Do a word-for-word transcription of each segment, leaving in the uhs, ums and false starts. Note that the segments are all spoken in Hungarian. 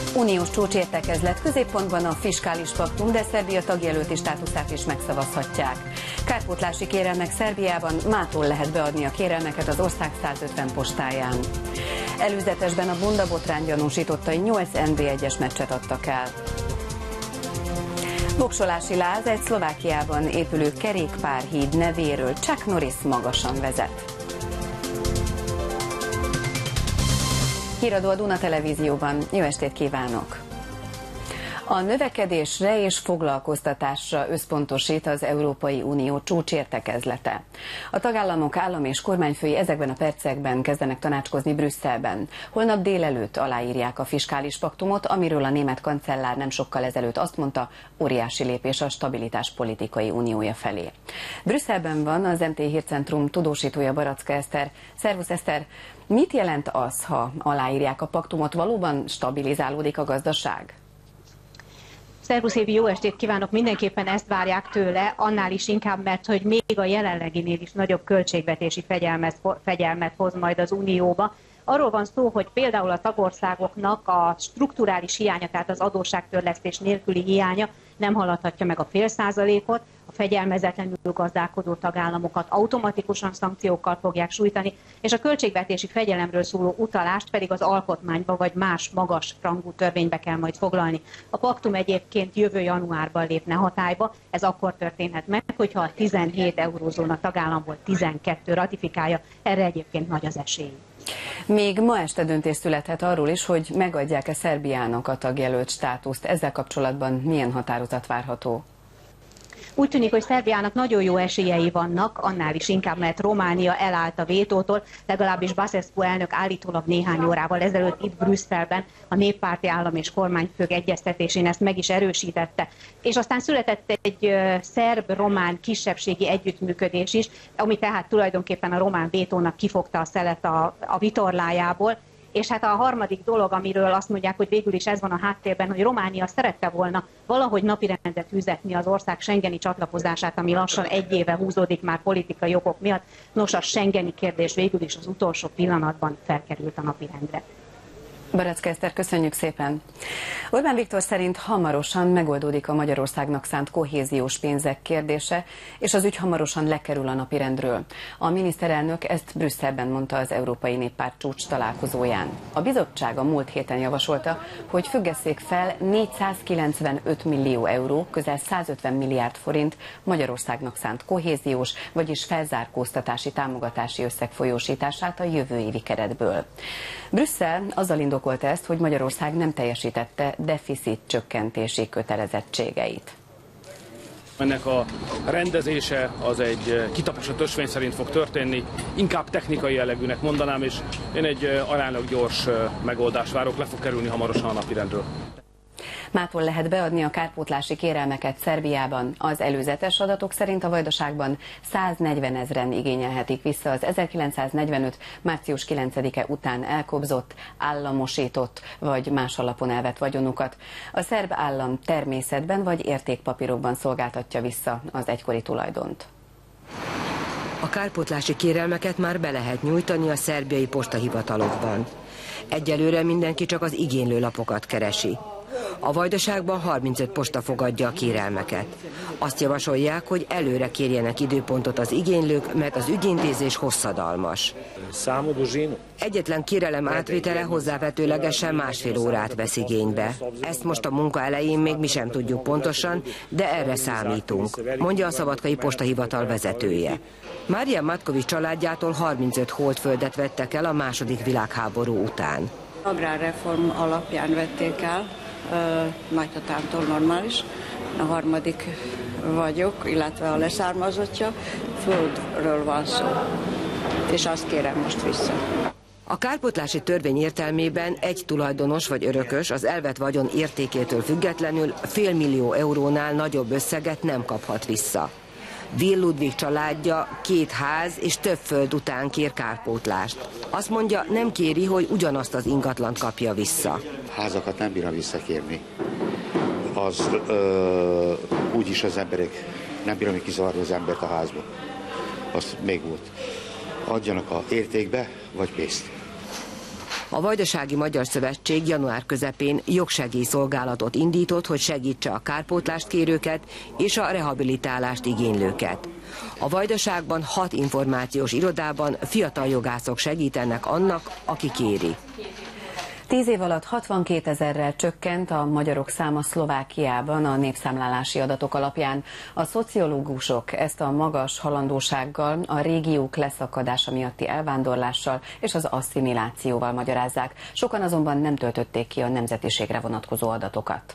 Uniós csúcsértekezlet, középpontban a fiskális paktum, de Szerbia tagjelölti státuszát is megszavazhatják. Kárpótlási kérelmek Szerbiában, mától lehet beadni a kérelmeket az ország százötven postáján. Előzetesben a Bunda botrány gyanúsítottai nyolc en bé egyes meccset adtak el. Voksolási láz, egy Szlovákiában épülő kerékpárhíd nevéről Chuck Norris magasan vezet. Híradó a Duna Televízióban. Jó estét kívánok! A növekedésre és foglalkoztatásra összpontosít az Európai Unió csúcsértekezlete. A tagállamok állam és kormányfői ezekben a percekben kezdenek tanácskozni Brüsszelben. Holnap délelőtt aláírják a fiskális paktumot, amiről a német kancellár nem sokkal ezelőtt azt mondta, óriási lépés a stabilitás politikai uniója felé. Brüsszelben van az em té Hírcentrum tudósítója, Baraczka Eszter. Szervusz Eszter! Mit jelent az, ha aláírják a paktumot? Valóban stabilizálódik a gazdaság? Szervusz Évi, jó estét kívánok! Mindenképpen ezt várják tőle, annál is inkább, mert hogy még a jelenleginél is nagyobb költségvetési fegyelmet, fegyelmet hoz majd az Unióba. Arról van szó, hogy például a tagországoknak a strukturális hiánya, tehát az adósságtörlesztés nélküli hiánya nem haladhatja meg a fél százalékot, a fegyelmezetlenül gazdálkodó tagállamokat automatikusan szankciókkal fogják sújtani, és a költségvetési fegyelemről szóló utalást pedig az alkotmányba vagy más magas rangú törvénybe kell majd foglalni. A paktum egyébként jövő januárban lépne hatályba, ez akkor történhet meg, hogyha a tizenhét eurózóna tagállamból tizenkettő ratifikálja, erre egyébként nagy az esély. Még ma este döntés születhet arról is, hogy megadják-e Szerbiának a tagjelölt státuszt. Ezzel kapcsolatban milyen határozat várható? Úgy tűnik, hogy Szerbiának nagyon jó esélyei vannak, annál is inkább, mert Románia elállt a vétótól, legalábbis Basescu elnök állítólag néhány órával ezelőtt itt Brüsszelben a néppárti állam és kormányfők egyeztetésén ezt meg is erősítette. És aztán született egy szerb-román kisebbségi együttműködés is, ami tehát tulajdonképpen a román vétónak kifogta a szelet a, a vitorlájából. És hát a harmadik dolog, amiről azt mondják, hogy végül is ez van a háttérben, hogy Románia szerette volna valahogy napirendet tűzetni az ország schengeni csatlakozását, ami lassan egy éve húzódik már politikai okok miatt. Nos, a schengeni kérdés végül is az utolsó pillanatban felkerült a napirendre. Baraczka Eszter, köszönjük szépen! Orbán Viktor szerint hamarosan megoldódik a Magyarországnak szánt kohéziós pénzek kérdése, és az ügy hamarosan lekerül a napirendről. A miniszterelnök ezt Brüsszelben mondta az Európai Néppárt csúcs találkozóján. A bizottság a múlt héten javasolta, hogy függesszék fel négyszázkilencvenöt millió euró, közel százötven milliárd forint Magyarországnak szánt kohéziós, vagyis felzárkóztatási támogatási összeg folyósítását a jövő évi keretből. Brüsszel azzal indokolta ezt, hogy Magyarország nem teljesítette deficit csökkentési kötelezettségeit. Ennek a rendezése az egy kitaposott ösvény szerint fog történni, inkább technikai jellegűnek mondanám, és én egy aránylag gyors megoldást várok, le fog kerülni hamarosan a napirendről. Mától lehet beadni a kárpótlási kérelmeket Szerbiában. Az előzetes adatok szerint a Vajdaságban száznegyven ezren igényelhetik vissza az ezerkilencszáznegyvenöt. március kilencedike után elkobzott, államosított vagy más alapon elvett vagyonukat. A szerb állam természetben vagy értékpapírokban szolgáltatja vissza az egykori tulajdont. A kárpótlási kérelmeket már be lehet nyújtani a szerbiai postahivatalokban. Egyelőre mindenki csak az igénylőlapokat keresi. A Vajdaságban harmincöt posta fogadja a kérelmeket. Azt javasolják, hogy előre kérjenek időpontot az igénylők, mert az ügyintézés hosszadalmas. Egyetlen kérelem átvétele hozzávetőlegesen másfél órát vesz igénybe. Ezt most a munka elején még mi sem tudjuk pontosan, de erre számítunk, mondja a szabadkai postahivatal vezetője. Mária Matkovics családjától harmincöt holdföldet vettek el a második világháború után. Agrárreform alapján vették el, nagytatámtól normális, a harmadik vagyok, illetve a leszármazottja, földről van szó, és azt kérem most vissza. A kárpótlási törvény értelmében egy tulajdonos vagy örökös az elvett vagyon értékétől függetlenül fél millió eurónál nagyobb összeget nem kaphat vissza. Will Ludwig családja két ház és több föld után kér kárpótlást. Azt mondja, nem kéri, hogy ugyanazt az ingatlant kapja vissza. Házakat nem bírna visszakérni. Az ö, úgyis az emberek nem bírom még kizavarni az embert a házba. Az még volt. Adjanak a értékbe, vagy pénzt. A Vajdasági Magyar Szövetség január közepén jogsegélyszolgálatot indított, hogy segítse a kárpótlást kérőket és a rehabilitálást igénylőket. A Vajdaságban hat információs irodában fiatal jogászok segítenek annak, aki kéri. Tíz év alatt hatvankétezerrel csökkent a magyarok száma Szlovákiában a népszámlálási adatok alapján. A szociológusok ezt a magas halandósággal, a régiók leszakadása miatti elvándorlással és az asszimilációval magyarázzák. Sokan azonban nem töltötték ki a nemzetiségre vonatkozó adatokat.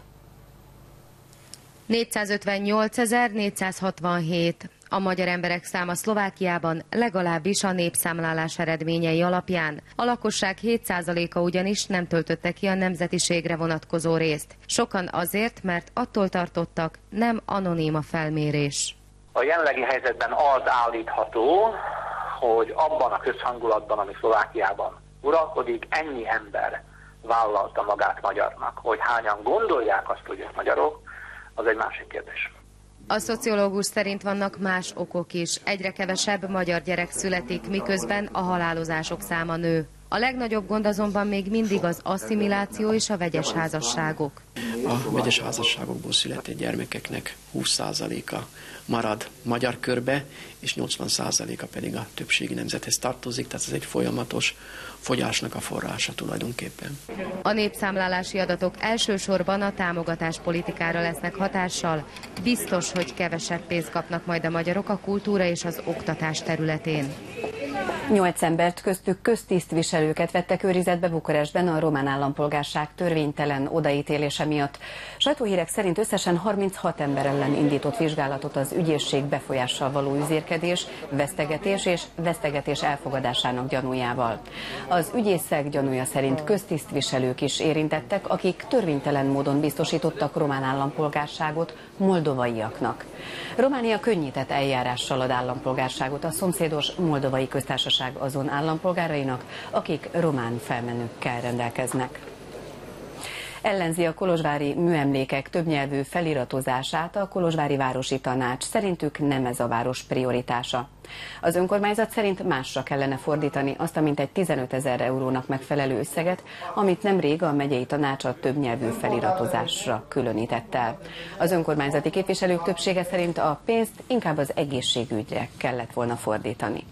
négyszázötvennyolcezer-négyszázhatvanhét a magyar emberek száma Szlovákiában, legalábbis a népszámlálás eredményei alapján. A lakosság hét százaléka ugyanis nem töltötte ki a nemzetiségre vonatkozó részt. Sokan azért, mert attól tartottak, nem anonim a felmérés. A jelenlegi helyzetben az állítható, hogy abban a közhangulatban, ami Szlovákiában uralkodik, ennyi ember vállalta magát magyarnak. Hogy hányan gondolják azt, hogy ők magyarok, az egy másik kérdés. A szociológus szerint vannak más okok is. Egyre kevesebb magyar gyerek születik, miközben a halálozások száma nő. A legnagyobb gond azonban még mindig az asszimiláció és a vegyes házasságok. A vegyes házasságokból született gyermekeknek húsz százaléka marad magyar körbe, és nyolcvan százaléka pedig a többségi nemzethez tartozik, tehát ez egy folyamatos fogyásnak a forrása tulajdonképpen. A népszámlálási adatok elsősorban a támogatáspolitikára lesznek hatással. Biztos, hogy kevesebb pénzt kapnak majd a magyarok a kultúra és az oktatás területén. Nyolc embert, köztük köztisztviselőket vettek őrizetbe Bukarestben a román állampolgárság törvénytelen odaítélése miatt. Sajtóhírek szerint összesen harminchat ember ellen indított vizsgálatot az ügyészség befolyással való üzérkedés, vesztegetés és vesztegetés elfogadásának gyanújával. Az ügyészek gyanúja szerint köztisztviselők is érintettek, akik törvénytelen módon biztosítottak román állampolgárságot moldovaiaknak. Románia könnyített eljárással ad állampolgárságot a szomszédos Moldovai Köztársaság azon állampolgárainak, akik román felmenőkkel rendelkeznek. Ellenzi a kolozsvári műemlékek többnyelvű feliratozását a Kolozsvári Városi Tanács. Szerintük nem ez a város prioritása. Az önkormányzat szerint másra kellene fordítani azt a mintegy tizenötezer eurónak megfelelő összeget, amit nemrég a megyei tanács a többnyelvű feliratozásra különített el. Az önkormányzati képviselők többsége szerint a pénzt inkább az egészségügyre kellett volna fordítani.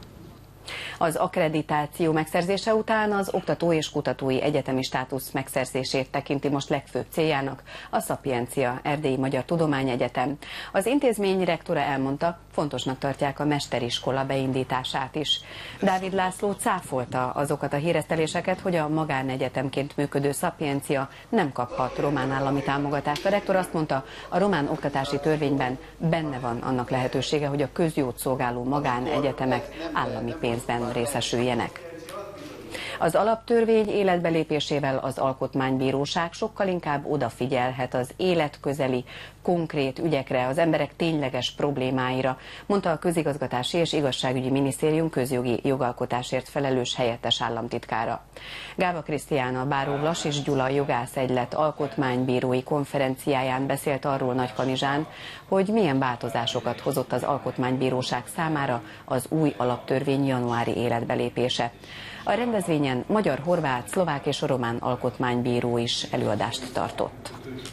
Az akkreditáció megszerzése után az oktató és kutatói egyetemi státusz megszerzését tekinti most legfőbb céljának a Szapiencia Erdélyi Magyar Tudományegyetem. Az intézmény rektora elmondta, fontosnak tartják a mesteriskola beindítását is. Dávid László cáfolta azokat a híreszteléseket, hogy a magánegyetemként működő Szapiencia nem kaphat román állami támogatást. A rektor azt mondta, a román oktatási törvényben benne van annak lehetősége, hogy a közjót szolgáló magánegyetemek állami pénzben részesüljenek. Az alaptörvény életbelépésével az Alkotmánybíróság sokkal inkább odafigyelhet az életközeli, konkrét ügyekre, az emberek tényleges problémáira, mondta a Közigazgatási és Igazságügyi Minisztérium közjogi jogalkotásért felelős helyettes államtitkára. Gáva Krisztiána, Báró Vlas és Gyula jogászegylet alkotmánybírói konferenciáján beszélt arról Nagykanizsán, hogy milyen változásokat hozott az Alkotmánybíróság számára az új alaptörvény januári életbelépése. A rendezvényen magyar, horvát, szlovák és román alkotmánybíró is előadást tartott.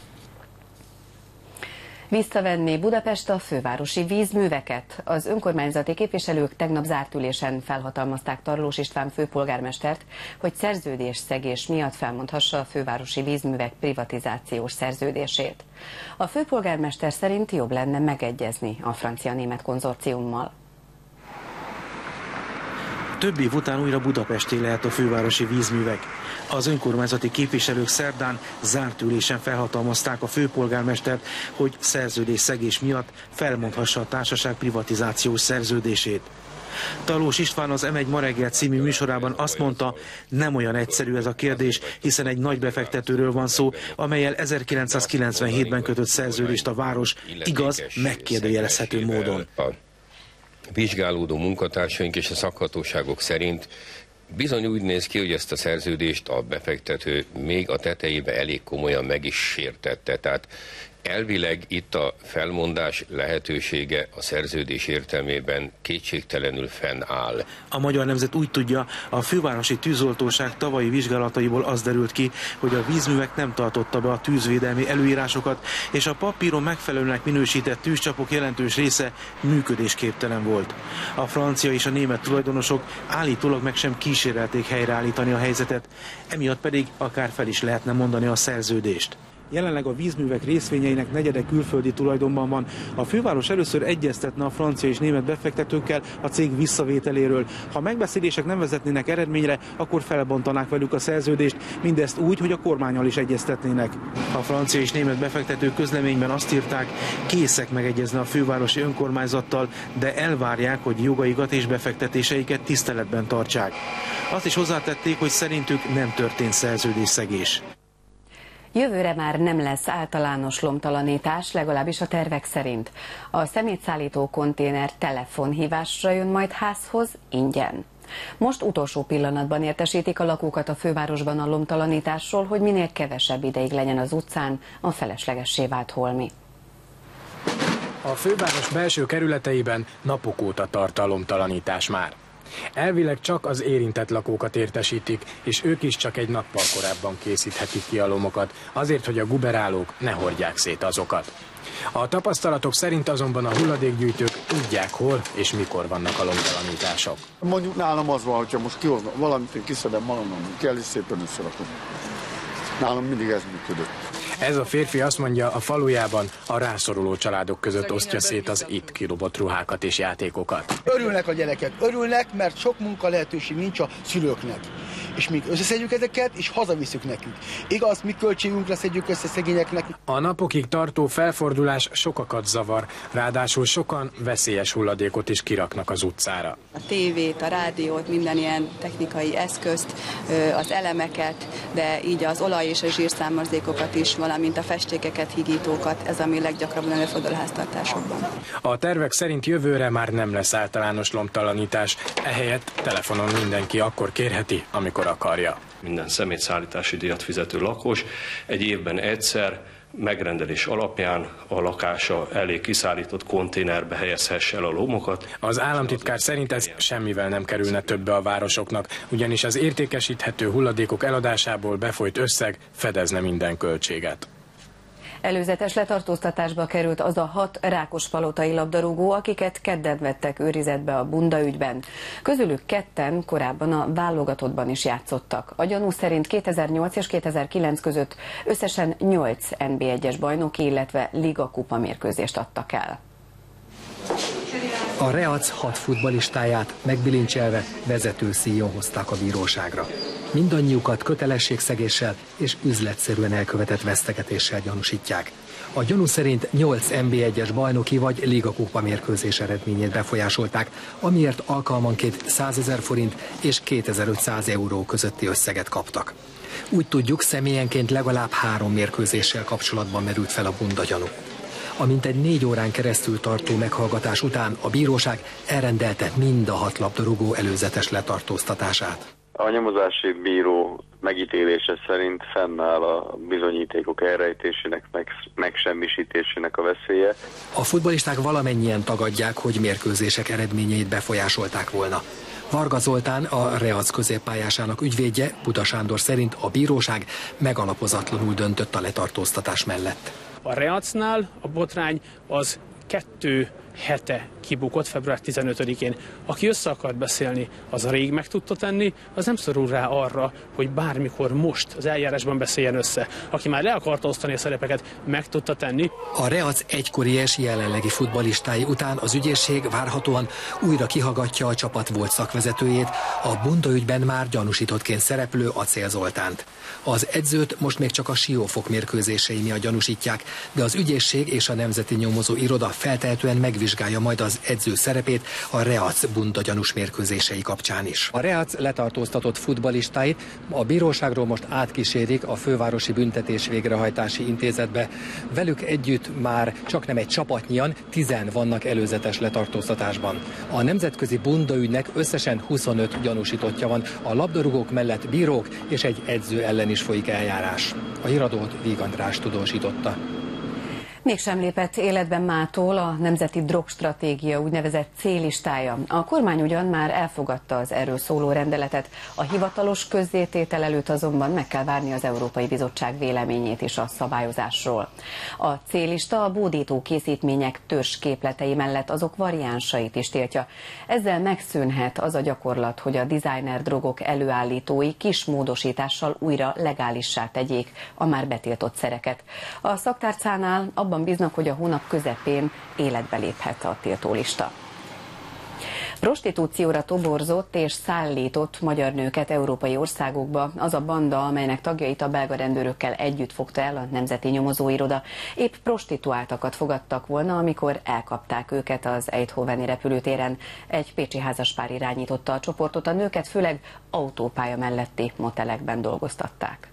Visszavenni Budapest a fővárosi vízműveket. Az önkormányzati képviselők tegnap zárt ülésen felhatalmazták Tarlós István főpolgármestert, hogy szerződésszegés miatt felmondhassa a fővárosi vízművek privatizációs szerződését. A főpolgármester szerint jobb lenne megegyezni a francia-német konzorciummal. Több év után újra Budapesté lehet a fővárosi vízművek. Az önkormányzati képviselők szerdán zárt ülésen felhatalmazták a főpolgármestert, hogy szerződésszegés miatt felmondhassa a társaság privatizációs szerződését. Tarlós István az em egy ma reggel című műsorában azt mondta, nem olyan egyszerű ez a kérdés, hiszen egy nagy befektetőről van szó, amellyel ezerkilencszázkilencvenhétben kötött szerződést a város, igaz, megkérdőjelezhető módon. Vizsgálódó munkatársaink és a szakhatóságok szerint bizony úgy néz ki, hogy ezt a szerződést a befektető még a tetejébe elég komolyan meg is sértette. Tehát Elvileg itt a felmondás lehetősége a szerződés értelmében kétségtelenül fennáll. A Magyar Nemzet úgy tudja, a fővárosi tűzoltóság tavalyi vizsgálataiból az derült ki, hogy a vízművek nem tartotta be a tűzvédelmi előírásokat, és a papíron megfelelőnek minősített tűzcsapok jelentős része működésképtelen volt. A francia és a német tulajdonosok állítólag meg sem kísérelték helyreállítani a helyzetet, emiatt pedig akár fel is lehetne mondani a szerződést. Jelenleg a vízművek részvényeinek negyede külföldi tulajdonban van. A főváros először egyeztetne a francia és német befektetőkkel a cég visszavételéről. Ha megbeszélések nem vezetnének eredményre, akkor felbontanák velük a szerződést, mindezt úgy, hogy a kormánnyal is egyeztetnének. A francia és német befektetők közleményben azt írták, készek megegyezni a fővárosi önkormányzattal, de elvárják, hogy jogaikat és befektetéseiket tiszteletben tartsák. Azt is hozzátették, hogy szerintük nem történt szerződésszegés. Jövőre már nem lesz általános lomtalanítás, legalábbis a tervek szerint. A szemétszállító konténer telefonhívásra jön majd házhoz ingyen. Most utolsó pillanatban értesítik a lakókat a fővárosban a lomtalanításról, hogy minél kevesebb ideig legyen az utcán a feleslegessé vált holmi. A főváros belső kerületeiben napok óta tart a lomtalanítás már. Elvileg csak az érintett lakókat értesítik, és ők is csak egy nappal korábban készíthetik ki a lomokat, azért, hogy a guberálók ne hordják szét azokat. A tapasztalatok szerint azonban a hulladékgyűjtők tudják, hol és mikor vannak a lomtalanítások. Mondjuk nálam az van, hogyha most kihozom valamit, én kiszedem magamnak, kell, és szépen összerakom. Nálam mindig ez működött. Ez a férfi azt mondja, a falujában a rászoruló családok között osztja szét az itt kidobott ruhákat és játékokat. Örülnek a gyerekek, örülnek, mert sok munka lehetőség nincs a szülőknek. És mi összeszedjük ezeket, és hazaviszük nekünk. Igaz, mi költségünkre szedjük össze szegényeknek. A napokig tartó felfordulás sokakat zavar, ráadásul sokan veszélyes hulladékot is kiraknak az utcára. A tévét, a rádiót, minden ilyen technikai eszközt, az elemeket, de így az olaj és a zsírszármazékokat is, valamint a festékeket, higítókat, ez ami leggyakrabban előfordul a háztartásokban. A tervek szerint jövőre már nem lesz általános lomtalanítás, ehelyett telefonon mindenki akkor kérheti, amikor akarja. Minden szemétszállítási díjat fizető lakos egy évben egyszer megrendelés alapján a lakása elé kiszállított konténerbe helyezhesse el a lomokat. Az államtitkár szerint ez semmivel nem kerülne többe a városoknak, ugyanis az értékesíthető hulladékok eladásából befolyt összeg fedezne minden költséget. Előzetes letartóztatásba került az a hat rákospalotai labdarúgó, akiket kedden vettek őrizetbe a Bunda ügyben. Közülük ketten korábban a válogatottban is játszottak. A gyanú szerint kétezer-nyolc és kétezer-kilenc között összesen nyolc en bé egyes bajnoki, illetve Liga kupa mérkőzést adtak el. A Reac hat futballistáját megbilincselve vezető szíjon hozták a bíróságra. Mindannyiukat kötelességszegéssel és üzletszerűen elkövetett vesztegetéssel gyanúsítják. A gyanú szerint nyolc en bé egyes bajnoki vagy Liga kupa mérkőzés eredményét befolyásolták, amiért alkalmanként százezer forint és kétezer-ötszáz euró közötti összeget kaptak. Úgy tudjuk, személyenként legalább három mérkőzéssel kapcsolatban merült fel a Bunda gyanú. A mintegy négy órán keresztül tartó meghallgatás után a bíróság elrendelte mind a hat labdarúgó előzetes letartóztatását. A nyomozási bíró megítélése szerint fennáll a bizonyítékok elrejtésének, meg, megsemmisítésének a veszélye. A futballisták valamennyien tagadják, hogy mérkőzések eredményeit befolyásolták volna. Varga Zoltán, a Reac középpályásának ügyvédje, Buda Sándor szerint a bíróság megalapozatlanul döntött a letartóztatás mellett. A Reacnál a botrány az kettő hete kibukott, február tizenötödikén. Aki össze akart beszélni, az rég meg tudta tenni, az nem szorul rá arra, hogy bármikor most az eljárásban beszéljen össze. Aki már le akarta osztani a szerepeket, meg tudta tenni. A Reac egykori és jelenlegi futballistái után az ügyészség várhatóan újra kihallgatja a csapat volt szakvezetőjét, a Bunda ügyben már gyanúsítottként szereplő Acél Zoltánt. Az edzőt most még csak a Siófok mérkőzései miatt gyanúsítják, de az ügyészség és a Nemzeti Nyomozó Iroda feltehetően megvizsgálja majd az edző szerepét a Reac Bunda gyanús mérkőzései kapcsán is. A Reac letartóztatott futballistáit a bíróságról most átkísérik a Fővárosi Büntetés Végrehajtási Intézetbe. Velük együtt már csak nem egy csapatnyian, tizen vannak előzetes letartóztatásban. A nemzetközi Bunda ügynek összesen huszonöt gyanúsítottja van, a labdarúgók mellett bírók és egy edző ellen is folyik eljárás. A híradót Víg András tudósította. Mégsem lépett életben mától a Nemzeti Drogstratégia úgynevezett céllistája. A kormány ugyan már elfogadta az erről szóló rendeletet, a hivatalos közzététel előtt azonban meg kell várni az Európai Bizottság véleményét is a szabályozásról. A céllista a bódító készítmények törzsképletei mellett azok variánsait is tiltja. Ezzel megszűnhet az a gyakorlat, hogy a designer drogok előállítói kis módosítással újra legálissá tegyék a már betiltott szereket. A szaktárcánál abban bíznak, hogy a hónap közepén életbe léphet a tiltólista. Prostitúcióra toborzott és szállított magyar nőket európai országokba az a banda, amelynek tagjait a belga rendőrökkel együtt fogta el a Nemzeti Nyomozóiroda. Épp prostituáltakat fogadtak volna, amikor elkapták őket az Eindhoveni repülőtéren. Egy pécsi házaspár irányította a csoportot, a nőket főleg autópálya melletti motelekben dolgoztatták.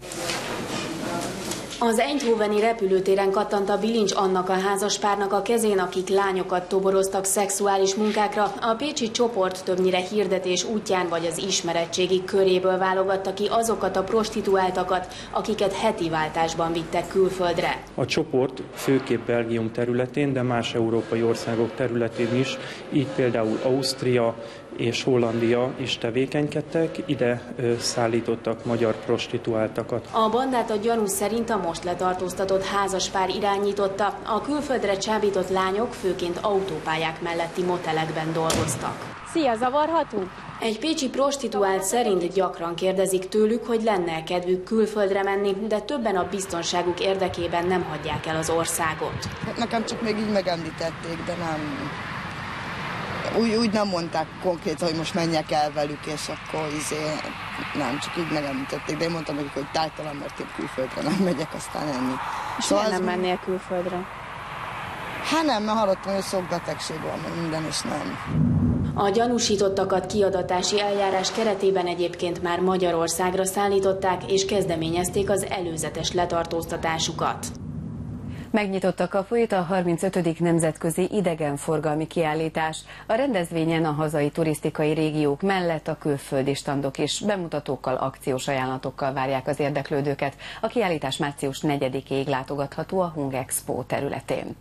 Az Eindhoveni repülőtéren kattant a bilincs annak a házaspárnak a kezén, akik lányokat toboroztak szexuális munkákra. A pécsi csoport többnyire hirdetés útján vagy az ismeretségi köréből válogatta ki azokat a prostituáltakat, akiket heti váltásban vittek külföldre. A csoport főképp Belgium területén, de más európai országok területén is, így például Ausztria és Hollandia is tevékenykedtek, ide ö, szállítottak magyar prostituáltakat. A bandát a gyanú szerint a most letartóztatott házaspár irányította. A külföldre csábított lányok főként autópályák melletti motelekben dolgoztak. Szia, zavarhatunk? Egy pécsi prostituált szerint gyakran kérdezik tőlük, hogy lenne kedvük külföldre menni, de többen a biztonságuk érdekében nem hagyják el az országot. Nekem csak még így megemlítették, de nem... Úgy, úgy nem mondták konkrétan, hogy most menjek el velük, és akkor izé, nem, csak így megemlítették, de én mondtam nekik, hogy tájtalan, mert én külföldre nem megyek, aztán ennyi. És szóval miért nem az... mennél külföldre? Hát nem, mert hallottam, hogy sok betegség van, meg minden, és nem. A gyanúsítottakat kiadatási eljárás keretében egyébként már Magyarországra szállították, és kezdeményezték az előzetes letartóztatásukat. Megnyitott a kapuit a harmincötödik nemzetközi idegenforgalmi kiállítás. A rendezvényen a hazai turisztikai régiók mellett a külföldi standok is bemutatókkal, akciós ajánlatokkal várják az érdeklődőket. A kiállítás március negyedikéig látogatható a Hungexpo területén.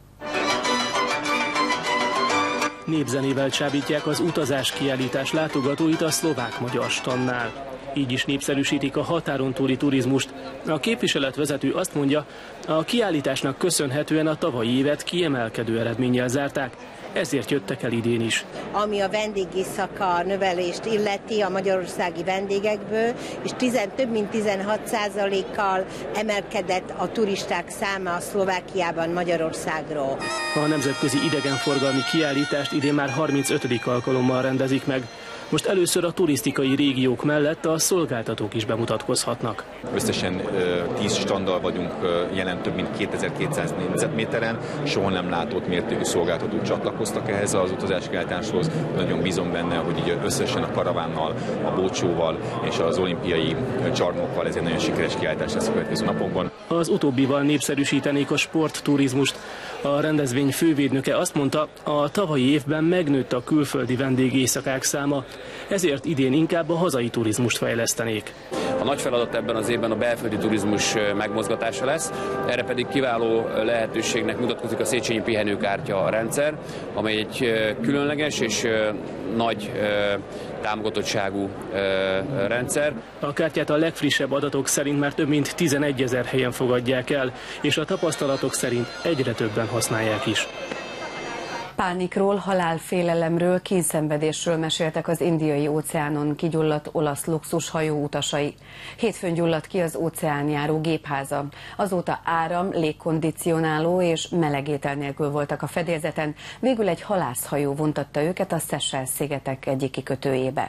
Népzenével csábítják az utazás kiállítás látogatóit a szlovák-magyar standnál. Így is népszerűsítik a határon túli turizmust. A képviseletvezető azt mondja, a kiállításnak köszönhetően a tavalyi évet kiemelkedő eredménnyel zárták, ezért jöttek el idén is. Ami a vendégészaka növelést illeti a magyarországi vendégekből, és tizen, több mint tizenhat százalékkal emelkedett a turisták száma a Szlovákiában Magyarországról. A nemzetközi idegenforgalmi kiállítást idén már harmincötödik alkalommal rendezik meg. Most először a turisztikai régiók mellett a szolgáltatók is bemutatkozhatnak. Összesen tíz standal vagyunk jelen, több mint kétezer-kétszáz négyzetméteren. Soha nem látott mértékű szolgáltatók csatlakoztak ehhez az utazási kiállításhoz. Nagyon bízom benne, hogy így összesen a karavánnal, a bócsóval és az olimpiai csarnokkal ez egy nagyon sikeres kiállítás lesz a következő napokban. Az utóbbival népszerűsítenék a sportturizmust. A rendezvény fővédnöke azt mondta, a tavalyi évben megnőtt a külföldi vendégészakák száma, ezért idén inkább a hazai turizmust fejlesztenék. A nagy feladat ebben az évben a belföldi turizmus megmozgatása lesz, erre pedig kiváló lehetőségnek mutatkozik a Széchenyi pihenőkártya rendszer, amely egy különleges és nagy támogatottságú rendszer. A kártyát a legfrissebb adatok szerint már több mint tizenegyezer helyen fogadják el, és a tapasztalatok szerint egyre többen használják is. Pánikról, halálfélelemről, kényszenvedésről meséltek az Indiai óceánon kigyulladt olasz luxushajó utasai. Hétfőn gyulladt ki az óceánjáró gépháza. Azóta áram, légkondicionáló és melegétel nélkül voltak a fedélzeten. Végül egy halászhajó vontatta őket a Seychelles-szigetek egyik kikötőjébe.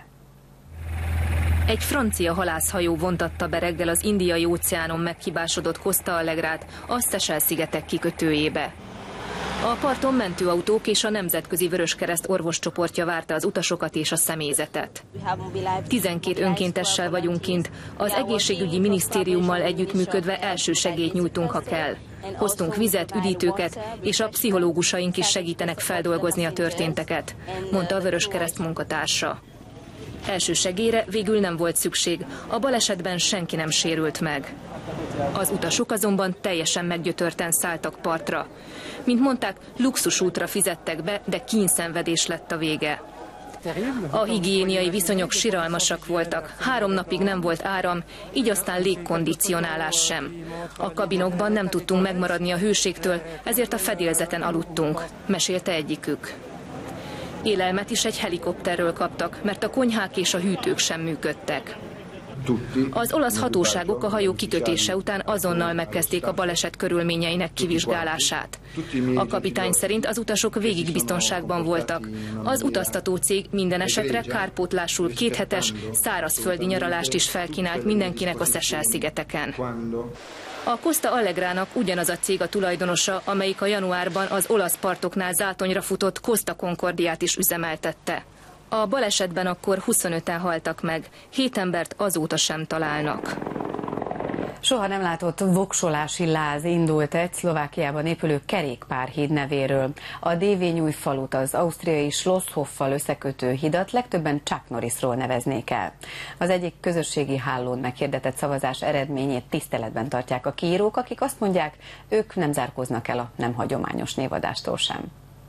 Egy francia halászhajó vontatta be reggel az Indiai óceánon meghibásodott Costa Allegrát a Seychelles-szigetek kikötőjébe. A parton mentőautók és a Nemzetközi Vöröskereszt orvoscsoportja várta az utasokat és a személyzetet. tizenkét önkéntessel vagyunk kint, az egészségügyi minisztériummal együttműködve első segélyt nyújtunk, ha kell. Hoztunk vizet, üdítőket, és a pszichológusaink is segítenek feldolgozni a történteket, mondta a Vöröskereszt munkatársa. Első segélyre végül nem volt szükség, a balesetben senki nem sérült meg. Az utasok azonban teljesen meggyötörten szálltak partra. Mint mondták, luxusútra fizettek be, de kínszenvedés lett a vége. A higiéniai viszonyok siralmasak voltak, három napig nem volt áram, így aztán légkondicionálás sem. A kabinokban nem tudtunk megmaradni a hőségtől, ezért a fedélzeten aludtunk, mesélte egyikük. Élelmet is egy helikopterről kaptak, mert a konyhák és a hűtők sem működtek. Az olasz hatóságok a hajó kikötése után azonnal megkezdték a baleset körülményeinek kivizsgálását. A kapitány szerint az utasok végig biztonságban voltak. Az utaztató cég minden esetre kárpótlásul kéthetes, szárazföldi nyaralást is felkínált mindenkinek a Seychelle-szigeteken. A Costa Allegrának ugyanaz a cég a tulajdonosa, amelyik a januárban az olasz partoknál zátonyra futott Costa Concordiát is üzemeltette. A balesetben akkor huszonöten haltak meg, hét embert azóta sem találnak. Soha nem látott voksolási láz indult egy Szlovákiában épülő kerékpárhíd nevéről. A Dévényúj falut, az ausztriai Schlosshoffal összekötő hidat legtöbben Chuck Norrisról neveznék el. Az egyik közösségi hálón meghirdetett szavazás eredményét tiszteletben tartják a kiírók, akik azt mondják, ők nem zárkóznak el a nem hagyományos névadástól sem.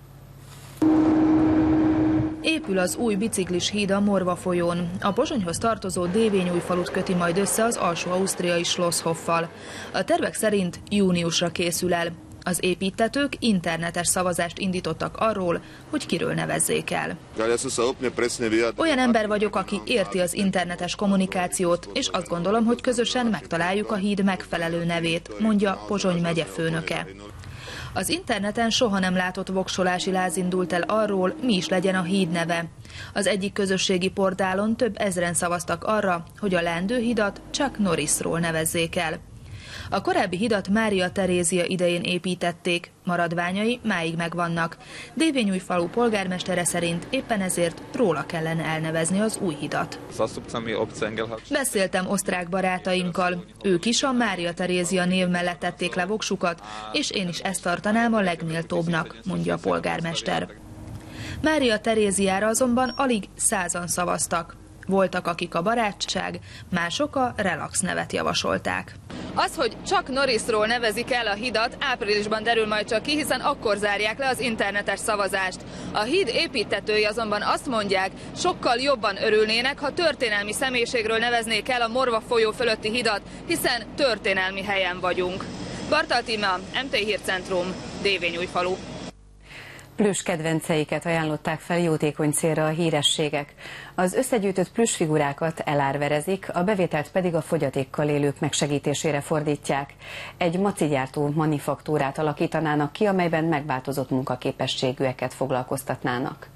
Épül az új biciklis híd a Morva folyón. A Pozsonyhoz tartozó Dévényúj falut köti majd össze az alsó-ausztriai Schlosshoffal. A tervek szerint júniusra készül el. Az építtetők internetes szavazást indítottak arról, hogy kiről nevezzék el. Olyan ember vagyok, aki érti az internetes kommunikációt, és azt gondolom, hogy közösen megtaláljuk a híd megfelelő nevét, mondja Pozsony megye főnöke. Az interneten soha nem látott voksolási láz indult el arról, mi is legyen a híd neve. Az egyik közösségi portálon több ezren szavaztak arra, hogy a leendő hidat Chuck Norrisról nevezzék el. A korábbi hidat Mária Terézia idején építették, maradványai máig megvannak. Dévényúj falu polgármestere szerint éppen ezért róla kellene elnevezni az új hidat. Beszéltem osztrák barátainkkal, ők is a Mária Terézia név mellett tették le voksukat, és én is ezt tartanám a legméltóbbnak, mondja a polgármester. Mária Teréziára azonban alig százan szavaztak. Voltak, akik a barátság, mások a relax nevet javasolták. Az, hogy Chuck Norrisról nevezik el a hidat, áprilisban derül majd csak ki, hiszen akkor zárják le az internetes szavazást. A híd építtetői azonban azt mondják, sokkal jobban örülnének, ha történelmi személyiségről neveznék el a Morva folyó fölötti hidat, hiszen történelmi helyen vagyunk. Bartal Tímea, em té Hírcentrum, Dévényúj falu. Plüss kedvenceiket ajánlották fel jótékony célra a hírességek. Az összegyűjtött plüss figurákat elárverezik, a bevételt pedig a fogyatékkal élők megsegítésére fordítják. Egy macigyártó manifaktúrát alakítanának ki, amelyben megváltozott munkaképességűeket foglalkoztatnának.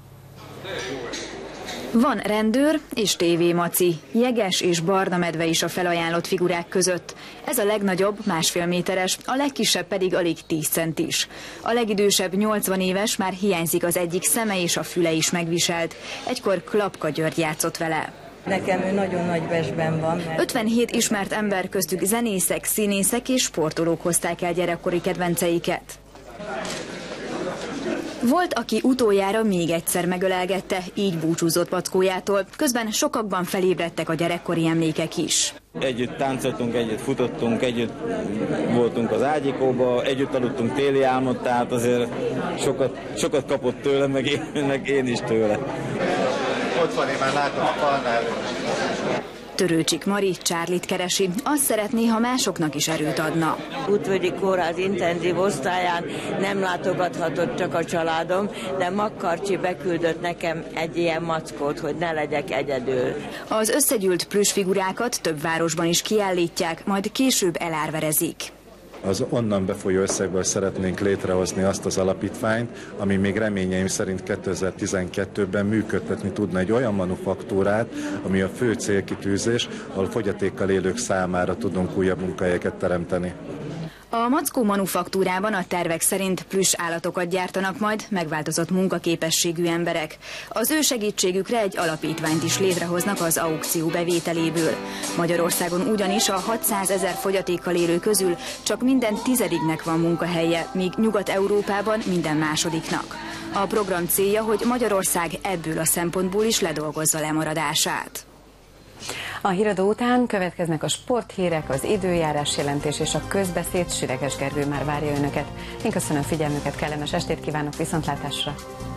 Van rendőr és tévémaci, jeges és barna medve is a felajánlott figurák között. Ez a legnagyobb, másfél méteres, a legkisebb pedig alig tíz centis. A legidősebb nyolcvan éves, már hiányzik az egyik szeme és a füle is megviselt. Egykor Klapka György játszott vele. Nekem ő nagyon nagy besben van. Mert... ötvenhét ismert ember, köztük zenészek, színészek és sportolók hozták el gyerekkori kedvenceiket. Volt, aki utoljára még egyszer megölelgette, így búcsúzott Packójától, közben sokakban felébredtek a gyerekkori emlékek is. Együtt táncoltunk, együtt futottunk, együtt voltunk az ágyikóba, együtt aludtunk téli álmot, tehát azért sokat, sokat kapott tőle, meg én, meg én is tőle. Ott van, én már látom a falnál. Törőcsik Mari Csárlit keresi. Azt szeretné, ha másoknak is erőt adna. Újvölgyi Kórház intenzív osztályán nem látogathatott csak a családom, de Makkarcsi beküldött nekem egy ilyen mackót, hogy ne legyek egyedül. Az összegyűlt plüss figurákat több városban is kiállítják, majd később elárverezik. Az onnan befolyó összegből szeretnénk létrehozni azt az alapítványt, ami még reményeim szerint kétezer-tizenkettőben működtetni tudna egy olyan manufaktúrát, ami a fő célkitűzés, ahol fogyatékkal élők számára tudunk újabb munkahelyeket teremteni. A Mackó manufaktúrában a tervek szerint plüss állatokat gyártanak majd megváltozott munkaképességű emberek. Az ő segítségükre egy alapítványt is létrehoznak az aukció bevételéből. Magyarországon ugyanis a hatszázezer fogyatékkal élő közül csak minden tizediknek van munkahelye, míg Nyugat-Európában minden másodiknak. A program célja, hogy Magyarország ebből a szempontból is ledolgozza lemaradását. A híradó után következnek a sporthírek, az időjárás jelentés és a közbeszéd. Süreges Gergő már várja önöket. Én köszönöm figyelmüket, kellemes estét kívánok, viszontlátásra!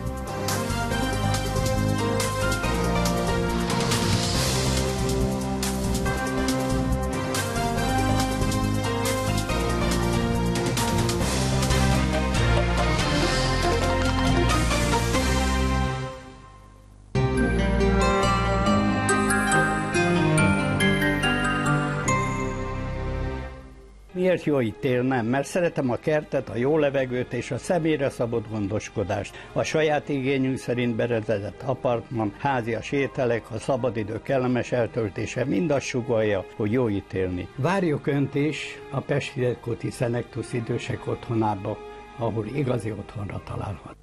Miért jó itt élnem? Mert szeretem a kertet, a jó levegőt és a személyre szabott gondoskodást. A saját igényünk szerint berendezett apartman, házias ételek, a szabadidő kellemes eltöltése mind azt sugallja, hogy jó itt élni. Várjuk Önt is a Pest-Hidegkúti Szenektusz idősek otthonába, ahol igazi otthonra találhat.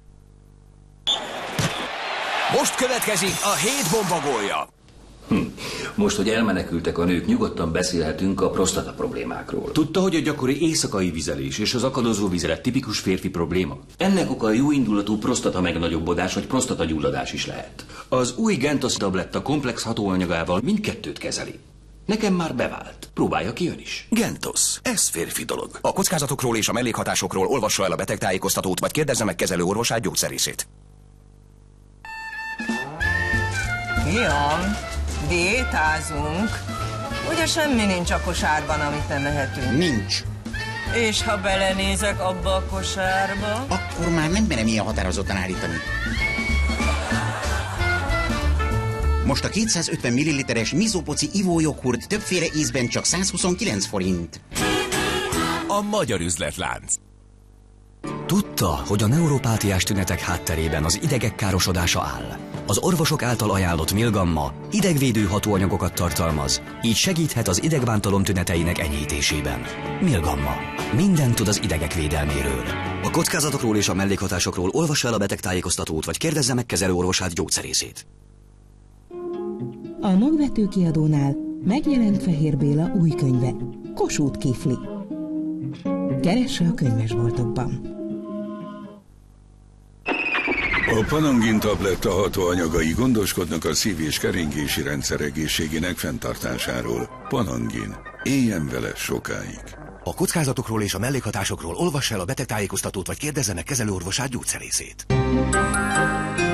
Most következik a hét bombagólja. Hm. Most, hogy elmenekültek a nők, nyugodtan beszélhetünk a prostata problémákról. Tudta, hogy a gyakori éjszakai vizelés és az akadozó vizelet tipikus férfi probléma? Ennek oka a jóindulatú prostata megnagyobbodás vagy prostata gyulladás is lehet. Az új Gentos tabletta komplex hatóanyagával mindkettőt kezeli. Nekem már bevált. Próbálja ki ön is. Gentos. Ez férfi dolog. A kockázatokról és a mellékhatásokról olvassa el a betegtájékoztatót, vagy kérdezze meg kezelő orvosát, gyógyszerészét. Fiam, diétázunk. Ugye semmi nincs a kosárban, amit nem ehetünk? Nincs. És ha belenézek abba a kosárba? Akkor már nem merem ilyen határozottan állítani. Most a kétszázötven milliliteres Mizopoci ivójoghurt többféle ízben csak százhuszonkilenc forint. A magyar üzletlánc. Tudta, hogy a neuropátiás tünetek hátterében az idegek károsodása áll. Az orvosok által ajánlott Milgamma idegvédő hatóanyagokat tartalmaz, így segíthet az idegbántalom tüneteinek enyhítésében. Milgamma. Mindent tud az idegek védelméről. A kockázatokról és a mellékhatásokról olvassa el a betegtájékoztatót, vagy kérdezze meg kezelő orvosát, gyógyszerészét. A Magvető Kiadónál megjelent Fehér Béla új könyve, Kossuth Kifli. Keresse a könyvesboltokban. A Panangin tabletta hatóanyagai gondoskodnak a szív- és keringési rendszer egészségének fenntartásáról. Panangin. Éljen vele sokáig. A kockázatokról és a mellékhatásokról olvassa el a betegtájékoztatót, vagy kérdezze meg kezelőorvosát, gyógyszerészét.